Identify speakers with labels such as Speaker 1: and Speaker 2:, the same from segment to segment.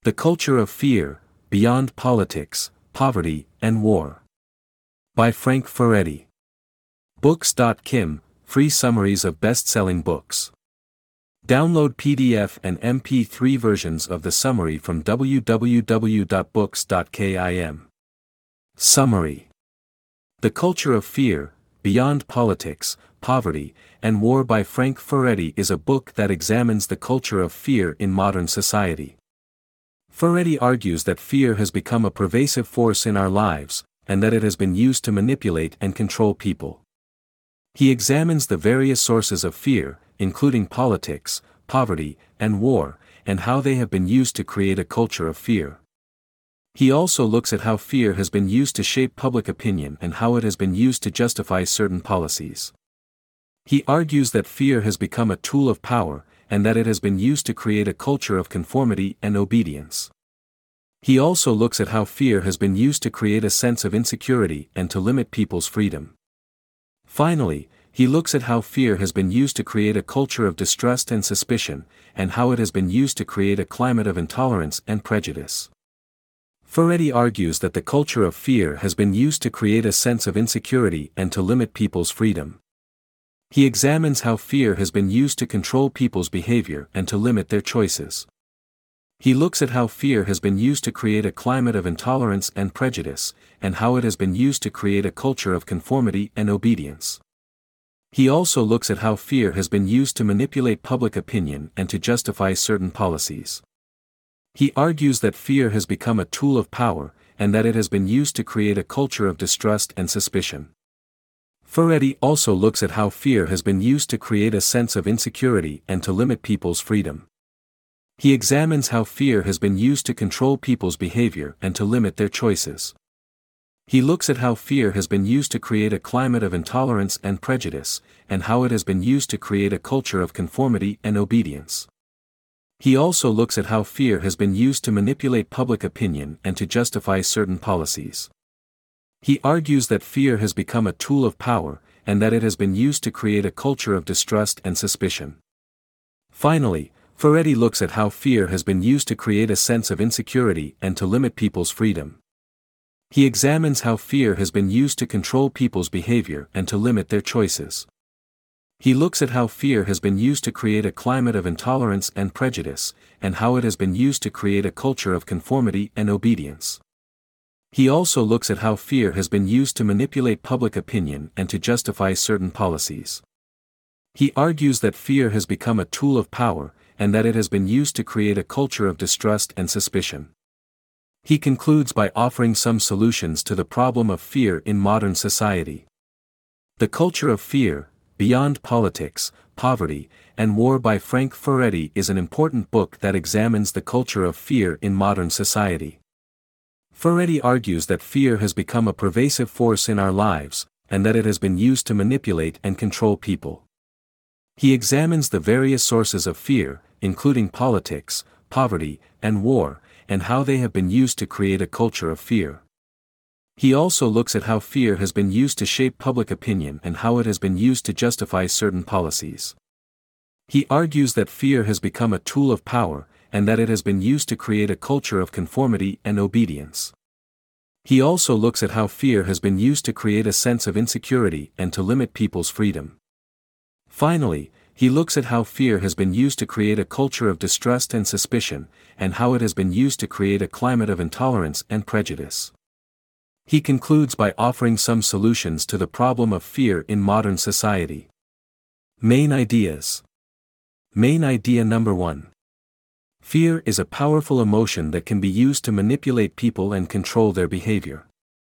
Speaker 1: The Culture of Fear, Beyond Politics, Poverty, and War. By Frank Furedi. Books.kim, free summaries of best-selling books. Download PDF and MP3 versions of the summary from www.books.kim. Summary. The Culture of Fear, Beyond Politics, Poverty, and War by Frank Furedi is a book that examines the culture of fear in modern society. Furedi argues that fear has become a pervasive force in our lives, and that it has been used to manipulate and control people. He examines the various sources of fear, including politics, poverty, and war, and how they have been used to create a culture of fear. He also looks at how fear has been used to shape public opinion and how it has been used to justify certain policies. He argues that fear has become a tool of power, and that it has been used to create a culture of conformity and obedience. He also looks at how fear has been used to create a sense of insecurity and to limit people's freedom. Finally, he looks at how fear has been used to create a culture of distrust and suspicion, and how it has been used to create a climate of intolerance and prejudice. Furedi argues that the culture of fear has been used to create a sense of insecurity and to limit people's freedom. He examines how fear has been used to control people's behavior and to limit their choices. He looks at how fear has been used to create a climate of intolerance and prejudice, and how it has been used to create a culture of conformity and obedience. He also looks at how fear has been used to manipulate public opinion and to justify certain policies. He argues that fear has become a tool of power, and that it has been used to create a culture of distrust and suspicion. Furedi also looks at how fear has been used to create a sense of insecurity and to limit people's freedom. He examines how fear has been used to control people's behavior and to limit their choices. He looks at how fear has been used to create a climate of intolerance and prejudice, and how it has been used to create a culture of conformity and obedience. He also looks at how fear has been used to manipulate public opinion and to justify certain policies. He argues that fear has become a tool of power, and that it has been used to create a culture of distrust and suspicion. Finally, Furedi looks at how fear has been used to create a sense of insecurity and to limit people's freedom. He examines how fear has been used to control people's behavior and to limit their choices. He looks at how fear has been used to create a climate of intolerance and prejudice, and how it has been used to create a culture of conformity and obedience. He also looks at how fear has been used to manipulate public opinion and to justify certain policies. He argues that fear has become a tool of power, and that it has been used to create a culture of distrust and suspicion. He concludes by offering some solutions to the problem of fear in modern society. The Culture of Fear, Beyond Politics, Poverty, and War by Frank Furedi is an important book that examines the culture of fear in modern society. Furedi argues that fear has become a pervasive force in our lives, and that it has been used to manipulate and control people. He examines the various sources of fear, including politics, poverty, and war, and how they have been used to create a culture of fear. He also looks at how fear has been used to shape public opinion and how it has been used to justify certain policies. He argues that fear has become a tool of power, and that it has been used to create a culture of conformity and obedience. He also looks at how fear has been used to create a sense of insecurity and to limit people's freedom. Finally, he looks at how fear has been used to create a culture of distrust and suspicion, and how it has been used to create a climate of intolerance and prejudice. He concludes by offering some solutions to the problem of fear in modern society. Main ideas. Main idea number 1. Fear is a powerful emotion that can be used to manipulate people and control their behavior.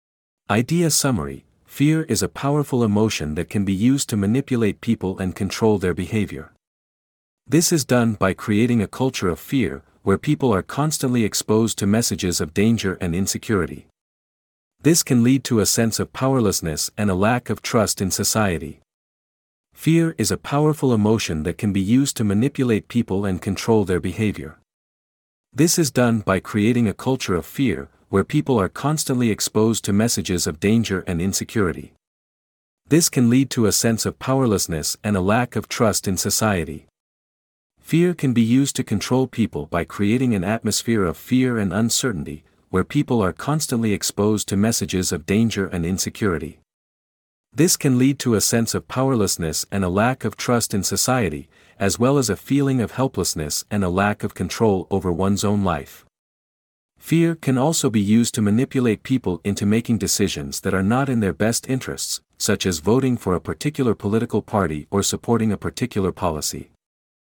Speaker 1: Idea summary. Fear is a powerful emotion that can be used to manipulate people and control their behavior. This is done by creating a culture of fear, where people are constantly exposed to messages of danger and insecurity. This can lead to a sense of powerlessness and a lack of trust in society. Fear is a powerful emotion that can be used to manipulate people and control their behavior. This is done by creating a culture of fear, where people are constantly exposed to messages of danger and insecurity. This can lead to a sense of powerlessness and a lack of trust in society. Fear can be used to control people by creating an atmosphere of fear and uncertainty, where people are constantly exposed to messages of danger and insecurity. This can lead to a sense of powerlessness and a lack of trust in society, as well as a feeling of helplessness and a lack of control over one's own life. Fear can also be used to manipulate people into making decisions that are not in their best interests, such as voting for a particular political party or supporting a particular policy.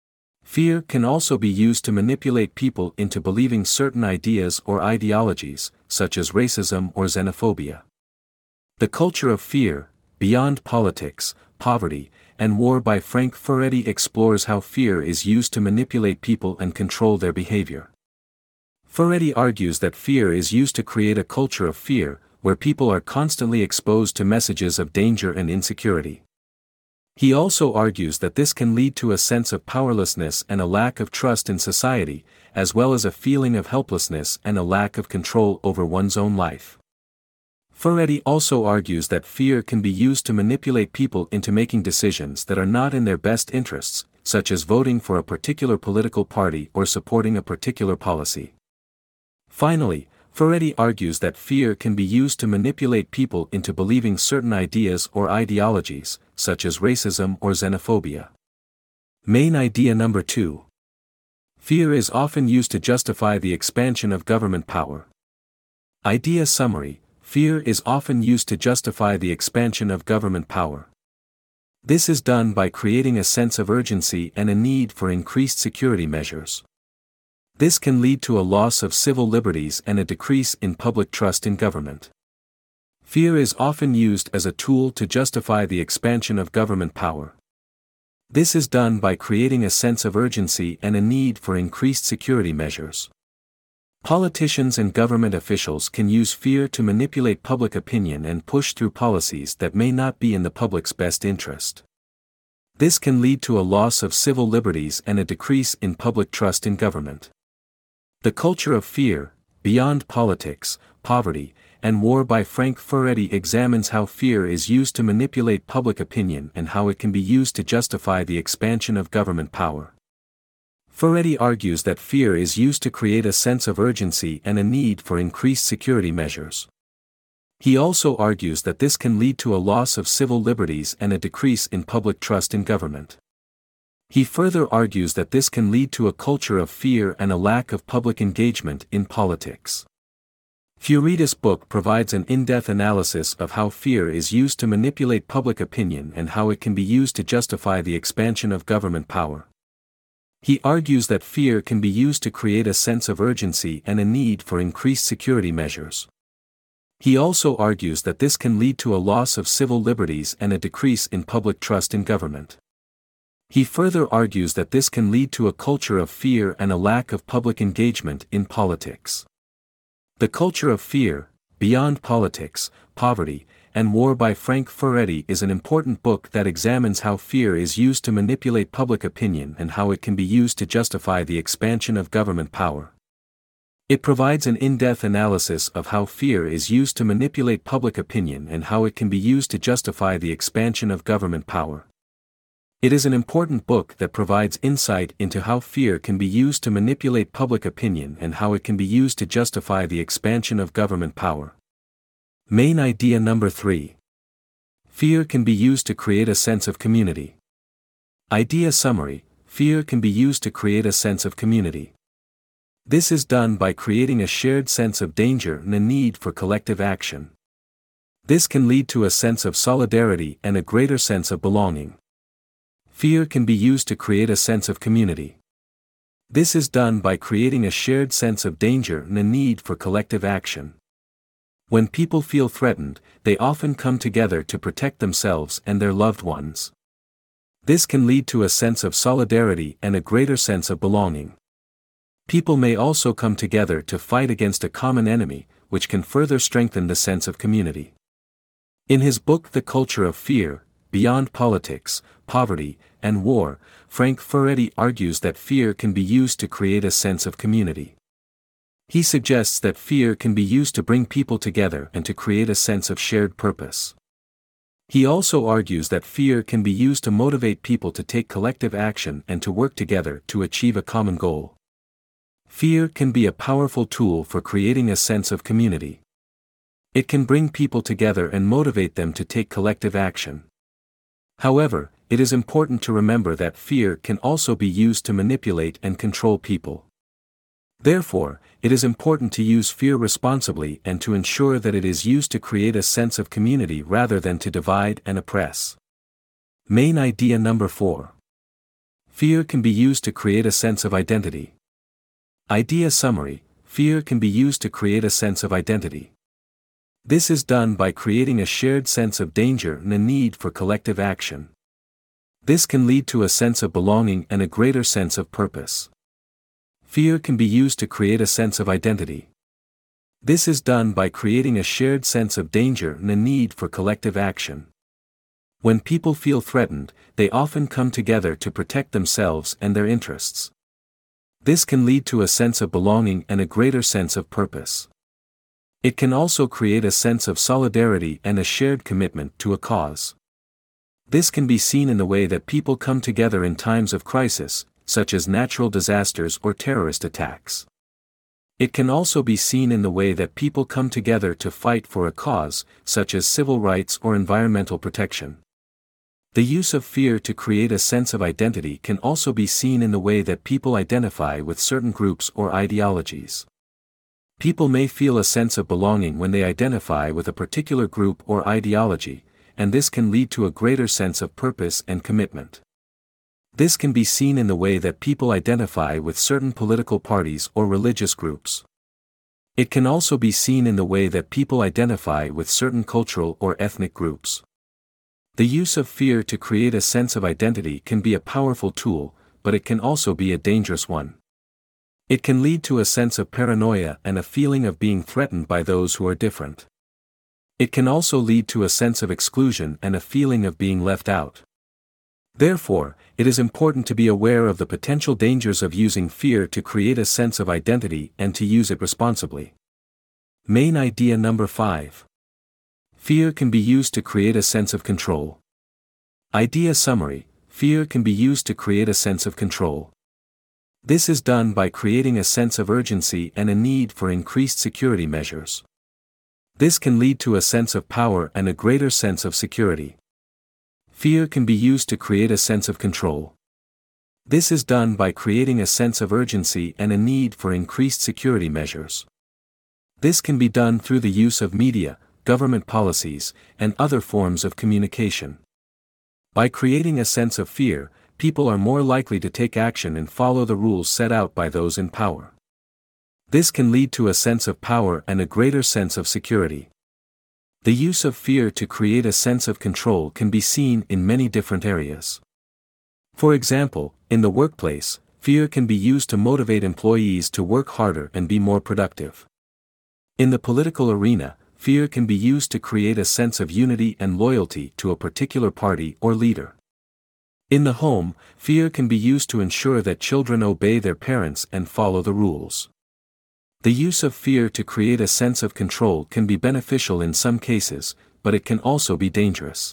Speaker 1: Fear can also be used to manipulate people into believing certain ideas or ideologies, such as racism or xenophobia. The Culture of Fear, Beyond Politics, Poverty, and War by Frank Furedi explores how fear is used to manipulate people and control their behavior. Furedi argues that fear is used to create a culture of fear, where people are constantly exposed to messages of danger and insecurity. He also argues that this can lead to a sense of powerlessness and a lack of trust in society, as well as a feeling of helplessness and a lack of control over one's own life. Furedi also argues that fear can be used to manipulate people into making decisions that are not in their best interests, such as voting for a particular political party or supporting a particular policy. Finally, Furedi argues that fear can be used to manipulate people into believing certain ideas or ideologies, such as racism or xenophobia. Main idea number 2. Fear is often used to justify the expansion of government power. Idea summary: fear is often used to justify the expansion of government power. This is done by creating a sense of urgency and a need for increased security measures. This can lead to a loss of civil liberties and a decrease in public trust in government. Fear is often used as a tool to justify the expansion of government power. This is done by creating a sense of urgency and a need for increased security measures. Politicians and government officials can use fear to manipulate public opinion and push through policies that may not be in the public's best interest. This can lead to a loss of civil liberties and a decrease in public trust in government. The Culture of Fear, Beyond Politics, Poverty, and War by Frank Furedi examines how fear is used to manipulate public opinion and how it can be used to justify the expansion of government power. Furedi argues that fear is used to create a sense of urgency and a need for increased security measures. He also argues that this can lead to a loss of civil liberties and a decrease in public trust in government. He further argues that this can lead to a culture of fear and a lack of public engagement in politics. Furedi's book provides an in-depth analysis of how fear is used to manipulate public opinion and how it can be used to justify the expansion of government power. He argues that fear can be used to create a sense of urgency and a need for increased security measures. He also argues that this can lead to a loss of civil liberties and a decrease in public trust in government. He further argues that this can lead to a culture of fear and a lack of public engagement in politics. The Culture of Fear, Beyond Politics, Poverty, and War by Frank Furedi is an important book that examines how fear is used to manipulate public opinion and how it can be used to justify the expansion of government power. It provides an in-depth analysis of how fear is used to manipulate public opinion and how it can be used to justify the expansion of government power. It is an important book that provides insight into how fear can be used to manipulate public opinion and how it can be used to justify the expansion of government power. Main idea number 3. Fear can be used to create a sense of community. Idea summary: fear can be used to create a sense of community. This is done by creating a shared sense of danger and a need for collective action. This can lead to a sense of solidarity and a greater sense of belonging. Fear can be used to create a sense of community. This is done by creating a shared sense of danger and a need for collective action. When people feel threatened, they often come together to protect themselves and their loved ones. This can lead to a sense of solidarity and a greater sense of belonging. People may also come together to fight against a common enemy, which can further strengthen the sense of community. In his book The Culture of Fear, Beyond Politics, Poverty, and War, Frank Furedi argues that fear can be used to create a sense of community. He suggests that fear can be used to bring people together and to create a sense of shared purpose. He also argues that fear can be used to motivate people to take collective action and to work together to achieve a common goal. Fear can be a powerful tool for creating a sense of community. It can bring people together and motivate them to take collective action. However, it is important to remember that fear can also be used to manipulate and control people. Therefore, it is important to use fear responsibly and to ensure that it is used to create a sense of community rather than to divide and oppress. Main idea number 4. Fear can be used to create a sense of identity. Idea summary: fear can be used to create a sense of identity. This is done by creating a shared sense of danger and a need for collective action. This can lead to a sense of belonging and a greater sense of purpose. Fear can be used to create a sense of identity. This is done by creating a shared sense of danger and a need for collective action. When people feel threatened, they often come together to protect themselves and their interests. This can lead to a sense of belonging and a greater sense of purpose. It can also create a sense of solidarity and a shared commitment to a cause. This can be seen in the way that people come together in times of crisis, such as natural disasters or terrorist attacks. It can also be seen in the way that people come together to fight for a cause, such as civil rights or environmental protection. The use of fear to create a sense of identity can also be seen in the way that people identify with certain groups or ideologies. People may feel a sense of belonging when they identify with a particular group or ideology, and this can lead to a greater sense of purpose and commitment. This can be seen in the way that people identify with certain political parties or religious groups. It can also be seen in the way that people identify with certain cultural or ethnic groups. The use of fear to create a sense of identity can be a powerful tool, but it can also be a dangerous one. It can lead to a sense of paranoia and a feeling of being threatened by those who are different. It can also lead to a sense of exclusion and a feeling of being left out. Therefore, it is important to be aware of the potential dangers of using fear to create a sense of identity and to use it responsibly. Main idea number 5. Fear can be used to create a sense of control. Idea summary: fear can be used to create a sense of control. This is done by creating a sense of urgency and a need for increased security measures. This can lead to a sense of power and a greater sense of security. Fear can be used to create a sense of control. This is done by creating a sense of urgency and a need for increased security measures. This can be done through the use of media, government policies, and other forms of communication. By creating a sense of fear, people are more likely to take action and follow the rules set out by those in power. This can lead to a sense of power and a greater sense of security. The use of fear to create a sense of control can be seen in many different areas. For example, in the workplace, fear can be used to motivate employees to work harder and be more productive. In the political arena, fear can be used to create a sense of unity and loyalty to a particular party or leader. In the home, fear can be used to ensure that children obey their parents and follow the rules. The use of fear to create a sense of control can be beneficial in some cases, but it can also be dangerous.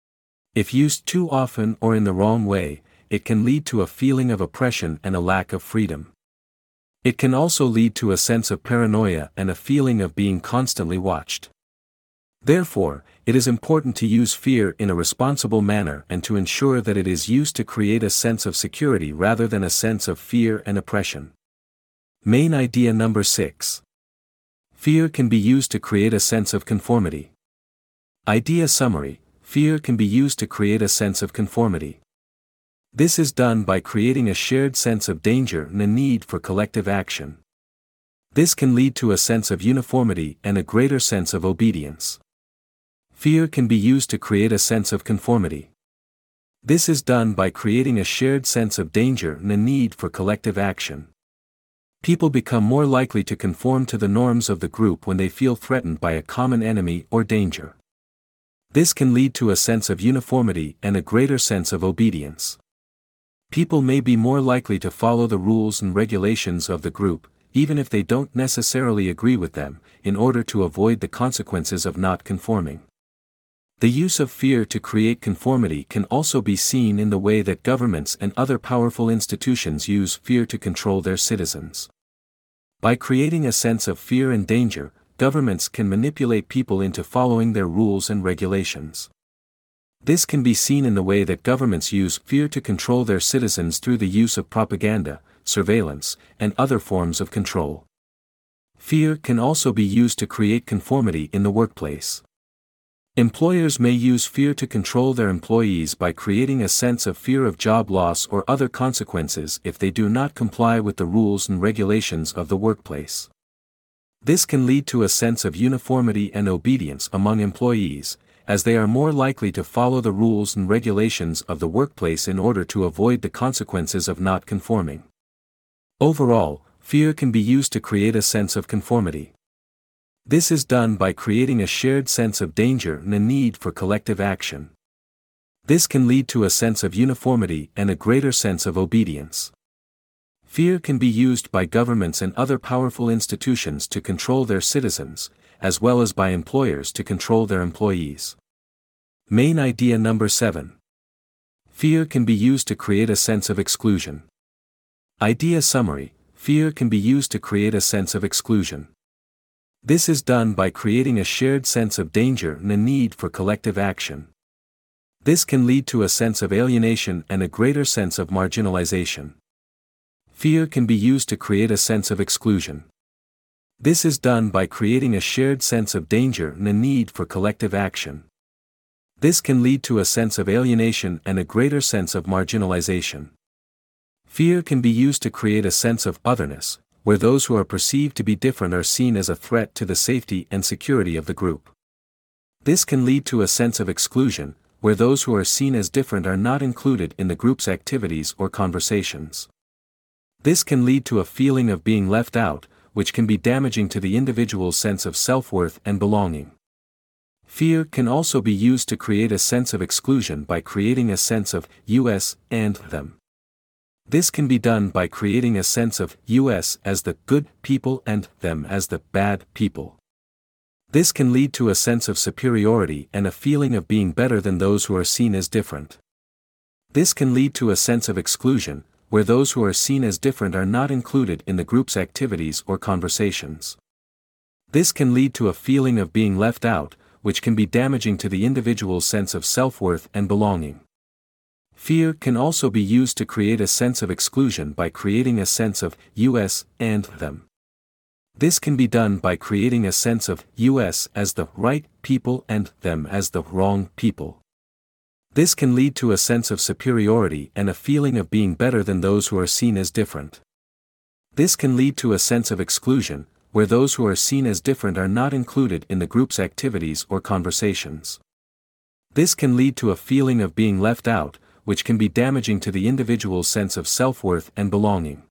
Speaker 1: If used too often or in the wrong way, it can lead to a feeling of oppression and a lack of freedom. It can also lead to a sense of paranoia and a feeling of being constantly watched. Therefore, it is important to use fear in a responsible manner and to ensure that it is used to create a sense of security rather than a sense of fear and oppression. Main idea number 6. Fear can be used to create a sense of conformity. Idea summary: fear can be used to create a sense of conformity. This is done by creating a shared sense of danger and a need for collective action. This can lead to a sense of uniformity and a greater sense of obedience. Fear can be used to create a sense of conformity. This is done by creating a shared sense of danger and a need for collective action. People become more likely to conform to the norms of the group when they feel threatened by a common enemy or danger. This can lead to a sense of uniformity and a greater sense of obedience. People may be more likely to follow the rules and regulations of the group, even if they don't necessarily agree with them, in order to avoid the consequences of not conforming. The use of fear to create conformity can also be seen in the way that governments and other powerful institutions use fear to control their citizens. By creating a sense of fear and danger, governments can manipulate people into following their rules and regulations. This can be seen in the way that governments use fear to control their citizens through the use of propaganda, surveillance, and other forms of control. Fear can also be used to create conformity in the workplace. Employers may use fear to control their employees by creating a sense of fear of job loss or other consequences if they do not comply with the rules and regulations of the workplace. This can lead to a sense of uniformity and obedience among employees, as they are more likely to follow the rules and regulations of the workplace in order to avoid the consequences of not conforming. Overall, fear can be used to create a sense of conformity. This is done by creating a shared sense of danger and a need for collective action. This can lead to a sense of uniformity and a greater sense of obedience. Fear can be used by governments and other powerful institutions to control their citizens, as well as by employers to control their employees. Main idea number 7. Fear can be used to create a sense of exclusion. Idea summary: fear can be used to create a sense of exclusion. This is done by creating a shared sense of danger and a need for collective action. This can lead to a sense of alienation and a greater sense of marginalization. Fear can be used to create a sense of exclusion. This is done by creating a shared sense of danger and a need for collective action. This can lead to a sense of alienation and a greater sense of marginalization. Fear can be used to create a sense of otherness, where those who are perceived to be different are seen as a threat to the safety and security of the group. This can lead to a sense of exclusion, where those who are seen as different are not included in the group's activities or conversations. This can lead to a feeling of being left out, which can be damaging to the individual's sense of self-worth and belonging. Fear can also be used to create a sense of exclusion by creating a sense of us and them. This can be done by creating a sense of us as the good people and them as the bad people. This can lead to a sense of superiority and a feeling of being better than those who are seen as different. This can lead to a sense of exclusion, where those who are seen as different are not included in the group's activities or conversations. This can lead to a feeling of being left out, which can be damaging to the individual's sense of self-worth and belonging. Fear can also be used to create a sense of exclusion by creating a sense of us and them. This can be done by creating a sense of us as the right people and them as the wrong people. This can lead to a sense of superiority and a feeling of being better than those who are seen as different. This can lead to a sense of exclusion, where those who are seen as different are not included in the group's activities or conversations. This can lead to a feeling of being left out, which can be damaging to the individual's sense of self-worth and belonging.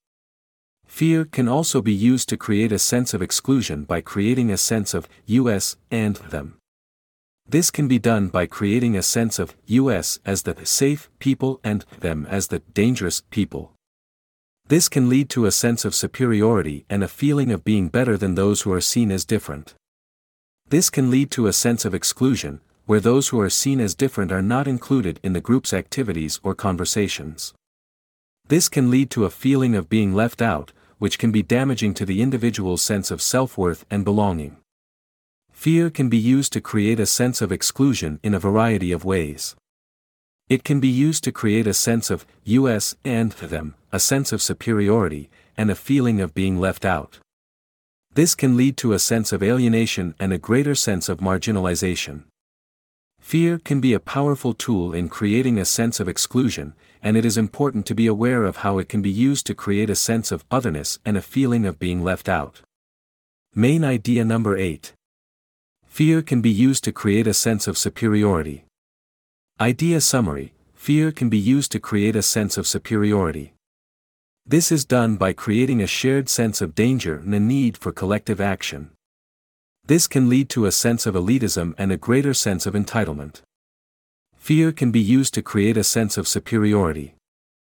Speaker 1: Fear can also be used to create a sense of exclusion by creating a sense of us and them. This can be done by creating a sense of us as the safe people and them as the dangerous people. This can lead to a sense of superiority and a feeling of being better than those who are seen as different. This can lead to a sense of exclusion, where those who are seen as different are not included in the group's activities or conversations. This can lead to a feeling of being left out, which can be damaging to the individual's sense of self-worth and belonging. Fear can be used to create a sense of exclusion in a variety of ways. It can be used to create a sense of us and them, a sense of superiority, and a feeling of being left out. This can lead to a sense of alienation and a greater sense of marginalization. Fear can be a powerful tool in creating a sense of exclusion, and it is important to be aware of how it can be used to create a sense of otherness and a feeling of being left out. Main idea number 8. Fear can be used to create a sense of superiority. Idea summary: fear can be used to create a sense of superiority. This is done by creating a shared sense of danger and a need for collective action. This can lead to a sense of elitism and a greater sense of entitlement. Fear can be used to create a sense of superiority.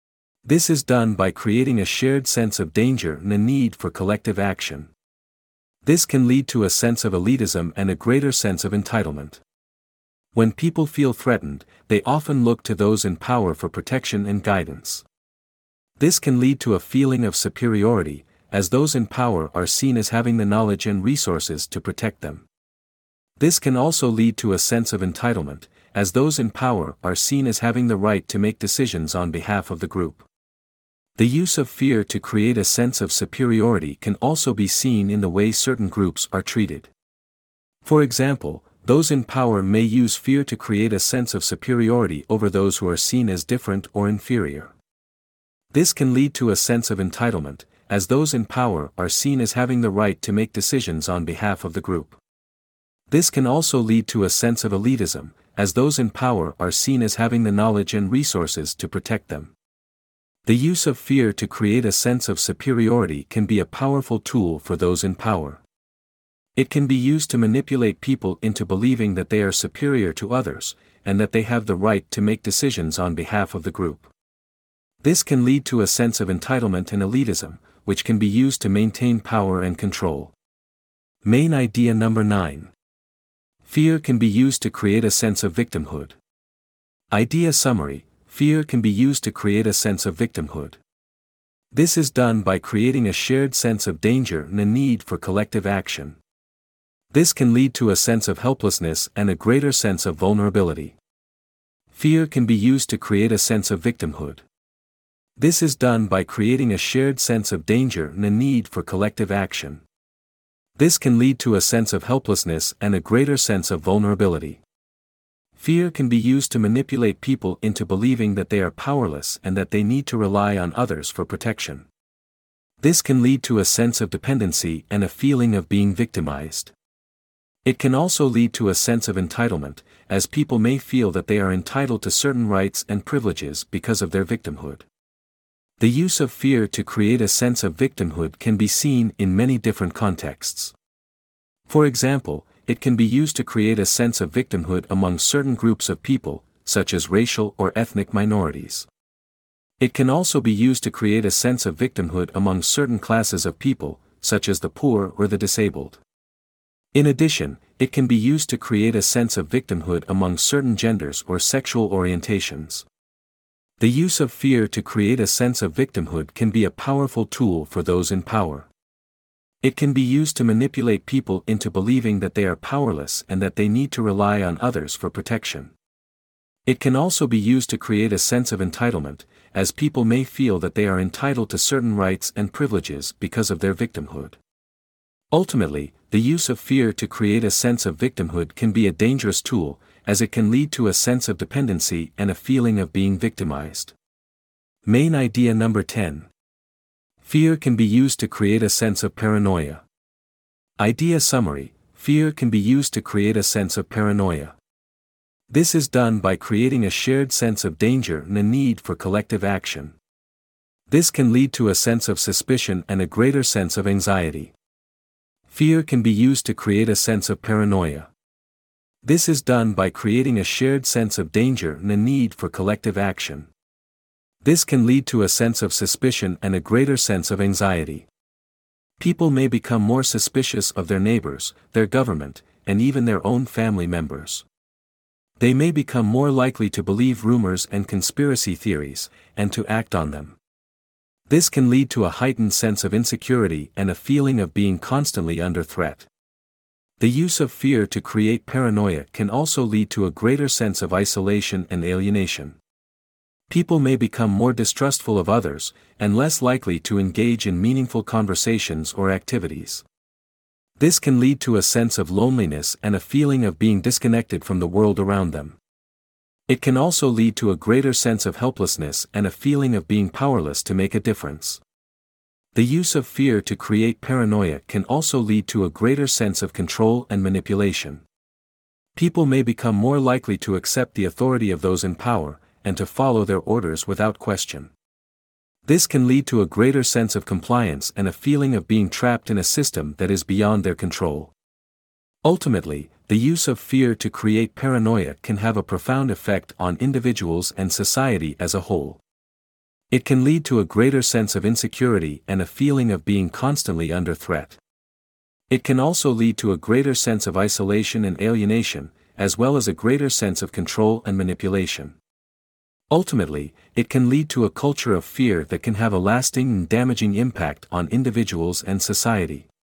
Speaker 1: This is done by creating a shared sense of danger and a need for collective action. This can lead to a sense of elitism and a greater sense of entitlement. When people feel threatened, they often look to those in power for protection and guidance. This can lead to a feeling of superiority, as those in power are seen as having the knowledge and resources to protect them. This can also lead to a sense of entitlement, as those in power are seen as having the right to make decisions on behalf of the group. The use of fear to create a sense of superiority can also be seen in the way certain groups are treated. For example, those in power may use fear to create a sense of superiority over those who are seen as different or inferior. This can lead to a sense of entitlement, as those in power are seen as having the right to make decisions on behalf of the group. This can also lead to a sense of elitism, as those in power are seen as having the knowledge and resources to protect them. The use of fear to create a sense of superiority can be a powerful tool for those in power. It can be used to manipulate people into believing that they are superior to others, and that they have the right to make decisions on behalf of the group. This can lead to a sense of entitlement and elitism, which can be used to maintain power and control. Main idea number 9. Fear can be used to create a sense of victimhood. Idea summary: fear can be used to create a sense of victimhood. This is done by creating a shared sense of danger and a need for collective action. This can lead to a sense of helplessness and a greater sense of vulnerability. Fear can be used to create a sense of victimhood. This is done by creating a shared sense of danger and a need for collective action. This can lead to a sense of helplessness and a greater sense of vulnerability. Fear can be used to manipulate people into believing that they are powerless and that they need to rely on others for protection. This can lead to a sense of dependency and a feeling of being victimized. It can also lead to a sense of entitlement, as people may feel that they are entitled to certain rights and privileges because of their victimhood. The use of fear to create a sense of victimhood can be seen in many different contexts. For example, it can be used to create a sense of victimhood among certain groups of people, such as racial or ethnic minorities. It can also be used to create a sense of victimhood among certain classes of people, such as the poor or the disabled. In addition, it can be used to create a sense of victimhood among certain genders or sexual orientations. The use of fear to create a sense of victimhood can be a powerful tool for those in power. It can be used to manipulate people into believing that they are powerless and that they need to rely on others for protection. It can also be used to create a sense of entitlement, as people may feel that they are entitled to certain rights and privileges because of their victimhood. Ultimately, the use of fear to create a sense of victimhood can be a dangerous tool, as it can lead to a sense of dependency and a feeling of being victimized. Main idea number 10. Fear can be used to create a sense of paranoia. Idea summary: fear can be used to create a sense of paranoia. This is done by creating a shared sense of danger and a need for collective action. This can lead to a sense of suspicion and a greater sense of anxiety. Fear can be used to create a sense of paranoia. This is done by creating a shared sense of danger and a need for collective action. This can lead to a sense of suspicion and a greater sense of anxiety. People may become more suspicious of their neighbors, their government, and even their own family members. They may become more likely to believe rumors and conspiracy theories, and to act on them. This can lead to a heightened sense of insecurity and a feeling of being constantly under threat. The use of fear to create paranoia can also lead to a greater sense of isolation and alienation. People may become more distrustful of others, and less likely to engage in meaningful conversations or activities. This can lead to a sense of loneliness and a feeling of being disconnected from the world around them. It can also lead to a greater sense of helplessness and a feeling of being powerless to make a difference. The use of fear to create paranoia can also lead to a greater sense of control and manipulation. People may become more likely to accept the authority of those in power, and to follow their orders without question. This can lead to a greater sense of compliance and a feeling of being trapped in a system that is beyond their control. Ultimately, the use of fear to create paranoia can have a profound effect on individuals and society as a whole. It can lead to a greater sense of insecurity and a feeling of being constantly under threat. It can also lead to a greater sense of isolation and alienation, as well as a greater sense of control and manipulation. Ultimately, it can lead to a culture of fear that can have a lasting and damaging impact on individuals and society.